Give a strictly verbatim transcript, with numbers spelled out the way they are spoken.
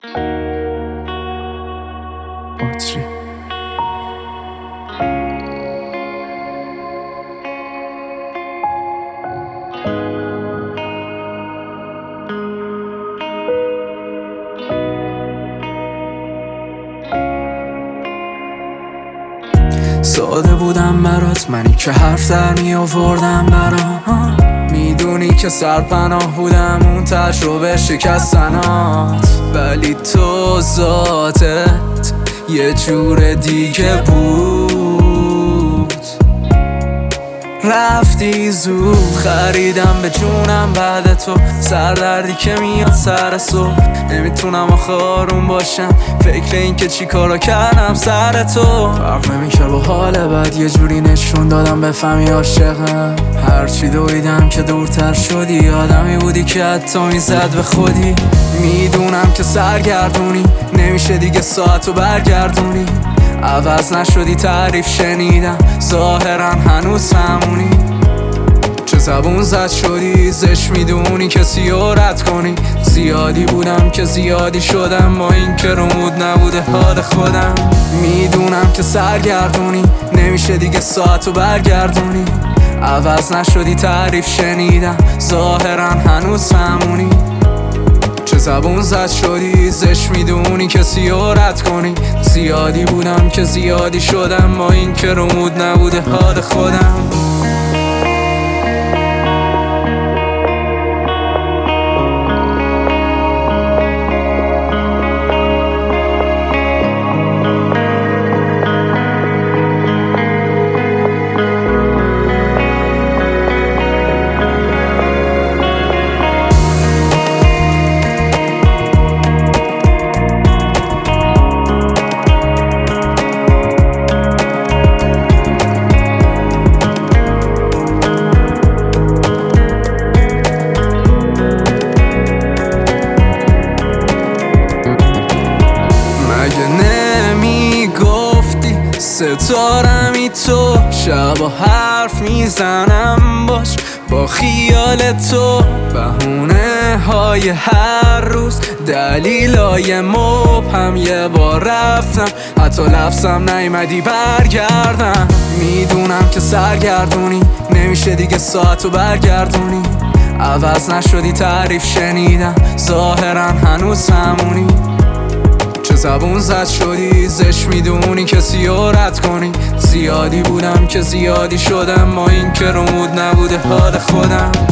باتری ساده بودم برات، منی که حرف در می آوردم برام. میدونی که سرپناه بودم اون تجربه شکستنات، ولی تو ذاتت یه جور دیگه بود. رفتی زود، خریدم به جونم بعد تو، سردردی که میاد سر صبح. نمیتونم آخه آروم باشم، فکر این که چی کارا کردم سر تو. فرق نمیکرد با حال بعد یه جوری نشون دادم بفهمی عاشقم. هرچی دویدم که دورتر شدی، آدمی بودی که حتی میزد به خودی. میدونم که سرگردونی، نمیشه دیگه ساعتو برگردونی. عوض نشدی تعریف شنیدم، ظاهرا هنوز همونی. چه زبون زد شدی، زش میدونی کسی رو رد کنی. زیادی بودم که زیادی شدم، با این که رمود نبوده حال خودم. میدونم که سرگردونی، نمیشه دیگه ساعتو برگردونی. عوض نشدی تعریف شنیدم، ظاهرا هنوز همونی. چه زبون زد شدی، زش میدونی کسی رو رد کنی. زیادی بودم که زیادی شدم، با این که رمود نبوده حال خودم. ستارمی تو، شب و حرف میزنم باش با خیال تو. بهونه های هر روز، دلیلای مبهم. یه بار رفتم حتی لفظم نیومدی برگردم. میدونم که سرگردونی، نمیشه دیگه ساعتو برگردونی. عوض نشدی تعریف شنیدم، ظاهرا هنوز همونی. چه زبون زد شدی، زش میدونی کسی رو رد کنی. زیادی بودم که زیادی شدم، ما این که رمود نبوده حال خودم.